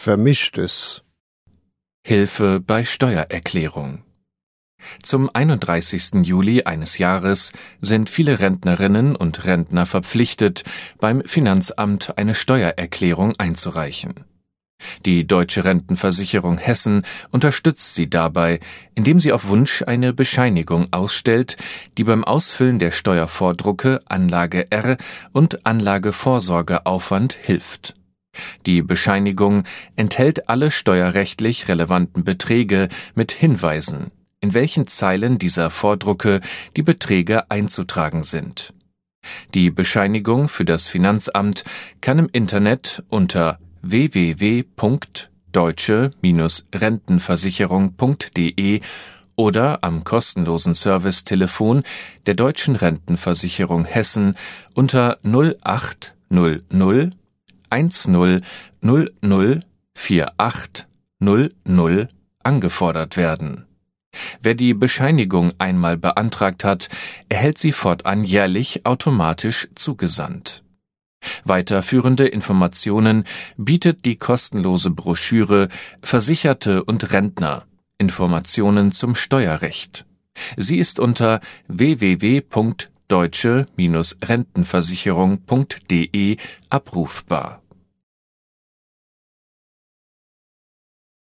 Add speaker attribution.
Speaker 1: Vermischtes.
Speaker 2: Hilfe bei Steuererklärung. Zum 31. Juli eines Jahres sind viele Rentnerinnen und Rentner verpflichtet, beim Finanzamt eine Steuererklärung einzureichen. Die Deutsche Rentenversicherung Hessen unterstützt sie dabei, indem sie auf Wunsch eine Bescheinigung ausstellt, die beim Ausfüllen der Steuervordrucke Anlage R und Anlagevorsorgeaufwand hilft. Die Bescheinigung enthält alle steuerrechtlich relevanten Beträge mit Hinweisen, in welchen Zeilen dieser Vordrucke die Beträge einzutragen sind. Die Bescheinigung für das Finanzamt kann im Internet unter www.deutsche-rentenversicherung.de oder am kostenlosen Servicetelefon der Deutschen Rentenversicherung Hessen unter 0800 10 00 4800 angefordert werden. Wer die Bescheinigung einmal beantragt hat, erhält sie fortan jährlich automatisch zugesandt. Weiterführende Informationen bietet die kostenlose Broschüre Versicherte und Rentner – Informationen zum Steuerrecht. Sie ist unter www.deutsche-rentenversicherung.de abrufbar.